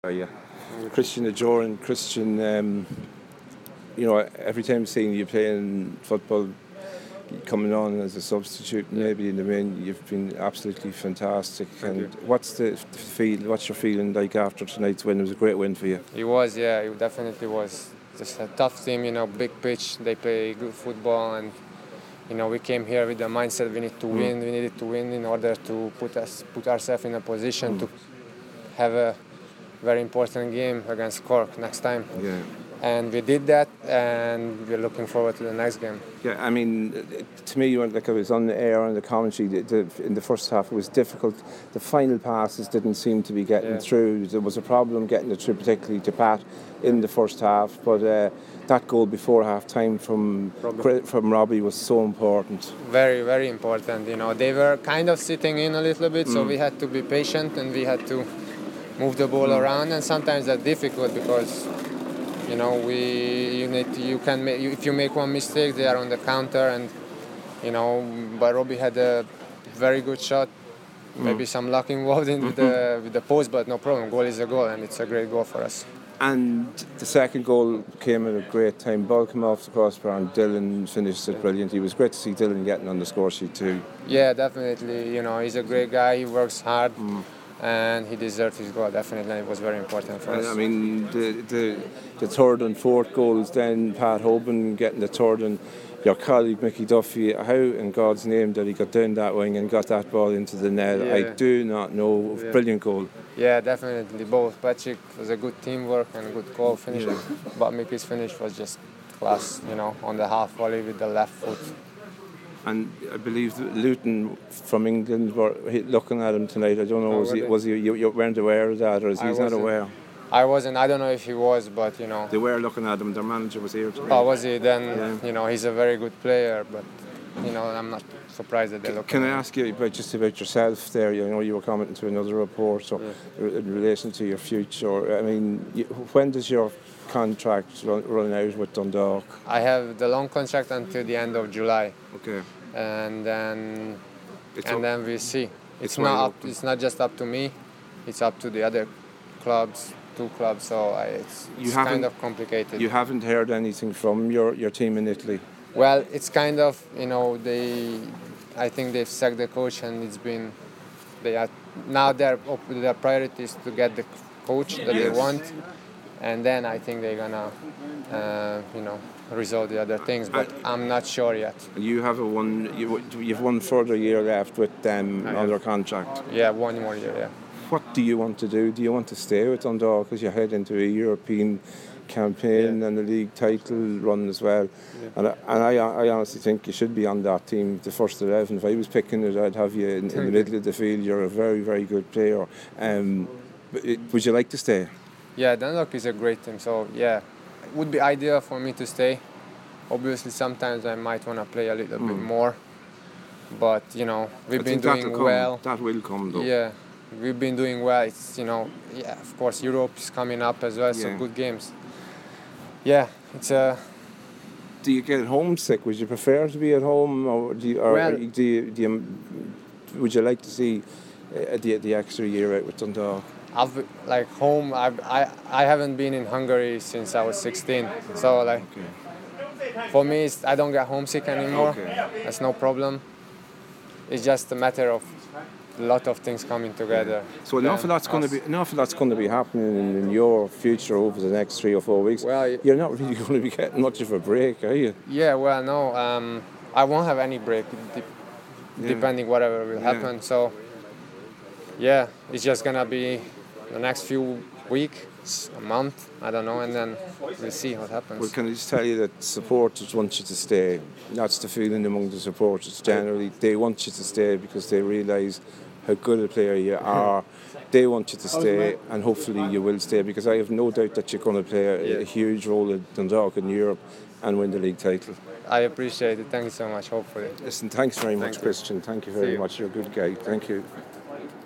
Yeah. Christian Ajoran, Christian, every time seeing you playing football, coming on as a substitute, maybe in the main, you've been absolutely fantastic. What's your feeling like after tonight's win? It was a great win for you. It was, yeah, it definitely was. Just a tough team, big pitch. They play good football, and we came here with the mindset we need to win. We needed to win in order to put ourselves in a position to have a very important game against Cork next time. Yeah. And we did that, and we're looking forward to the next game. Yeah, I mean, to me, like I was on the air and the commentary, in the first half it was difficult. The final passes didn't seem to be getting through. There was a problem getting it through, particularly to Pat in the first half. But that goal before half-time from Robbie was so important. Very, very important. They were kind of sitting in a little bit, so we had to be patient and we had to move the ball around. And sometimes that's difficult because if you make one mistake, they are on the counter, and but Robbie had a very good shot. Maybe some luck involved with the post, but no problem. Goal is a goal, and it's a great goal for us. And the second goal came at a great time. Ball came off the crossbar, and Dylan finished it brilliantly. It was great to see Dylan getting on the score sheet too. Yeah, definitely. He's a great guy. He works hard. And he deserved his goal, definitely, and it was very important for us. I mean, the third and fourth goals, then Pat Hoban getting the third, and your colleague Mickey Duffy, how in God's name did he got down that wing and got that ball into the net? Yeah. I do not know. Yeah. Brilliant goal. Yeah, definitely. Both. Patrick was a good teamwork and a good goal finish, but Mickey's finish was just class, on the half volley with the left foot. And I believe Luton from England were looking at him tonight. I don't know, was he you weren't aware of that, or is he not aware? I wasn't. I don't know if he was, but They were looking at him. Their manager was here tonight. Oh, was he? Then he's a very good player, but I'm not surprised that they look. Can I ask you about yourself there? You were commenting to another report in relation to your future. I mean, when does your contract run out with Dundalk? I have the long contract until the end of July. Okay. And then we see. It's not just up to me. It's up to the other clubs, 2 clubs. So it's kind of complicated. You haven't heard anything from your team in Italy? Well, it's kind of I think they've sacked the coach, and now their priority is to get the coach that they want, and then I think they're gonna resolve the other things, but I'm not sure yet. You have you've one further year left with them under contract. Yeah, 1 more year. Yeah. What do you want to do? Do you want to stay with Dundalk because you head into a European campaign and a league title run as well? Yeah. And I honestly think you should be on that team, the first 11. If I was picking it, I'd have you in the middle of the field. You're a very, very good player. Would you like to stay? Yeah, Dundalk is a great team, so yeah, it would be ideal for me to stay. Obviously, sometimes I might want to play a little bit more, but we've been doing well. That will come, though. Yeah, we've been doing well. It's of course, Europe is coming up as well, so good games. Yeah, it's a. Do you get homesick? Would you prefer to be at home, or would you like to see the extra year out with Dundalk? Home. I haven't been in Hungary since I was 16, so for me, I don't get homesick anymore. That's no problem. It's just a matter of a lot of things coming together. So enough of that's going to be happening in your future over the next 3 or 4 weeks. Well, you're not really going to be getting much of a break, are you? Yeah. Well, no. I won't have any break, depending whatever will happen. So. Yeah, it's just gonna be the next few weeks, a month, I don't know, and then we'll see what happens. Well, can I just tell you that supporters want you to stay? That's the feeling among the supporters generally. They want you to stay because they realise how good a player you are. They want you to stay, and hopefully you will stay, because I have no doubt that you're going to play a huge role in Dundalk in Europe and win the league title. I appreciate it. Thank you so much, hopefully. Listen, thanks very much, Christian. Thank you very much. You're a good guy. Thank you.